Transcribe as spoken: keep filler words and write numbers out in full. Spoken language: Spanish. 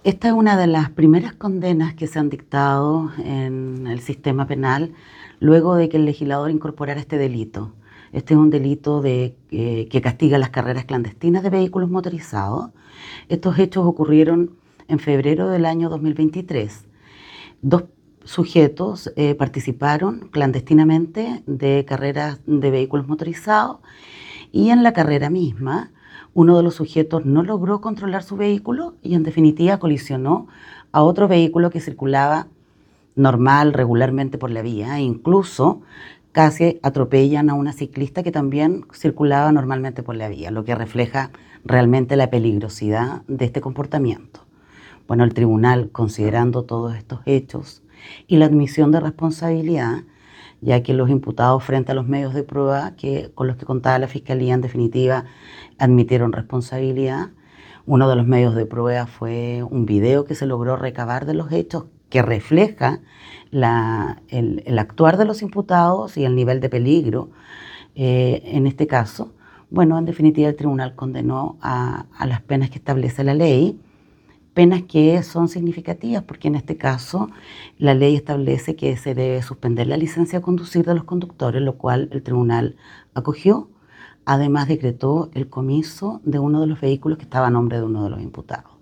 Esta es una de las primeras condenas que se han dictado en el sistema penal luego de que el legislador incorporara este delito. Este es un delito de, eh, que castiga las carreras clandestinas de vehículos motorizados. Estos hechos ocurrieron en febrero del año dos mil veintitrés. Dos sujetos eh, participaron clandestinamente de carreras de vehículos motorizados y en la carrera misma uno de los sujetos no logró controlar su vehículo y en definitiva colisionó a otro vehículo que circulaba normal, regularmente por la vía, e incluso casi atropellan a una ciclista que también circulaba normalmente por la vía, lo que refleja realmente la peligrosidad de este comportamiento. Bueno, el tribunal, considerando todos estos hechos y la admisión de responsabilidad, ya que los imputados frente a los medios de prueba que, con los que contaba la Fiscalía en definitiva admitieron responsabilidad. Uno de los medios de prueba fue un video que se logró recabar de los hechos que refleja la, el, el actuar de los imputados y el nivel de peligro eh, en este caso. Bueno, en definitiva el tribunal condenó a, a las penas que establece la ley, penas que son significativas porque en este caso la ley establece que se debe suspender la licencia de conducir de los conductores, lo cual el tribunal acogió. Además decretó el comiso de uno de los vehículos que estaba a nombre de uno de los imputados.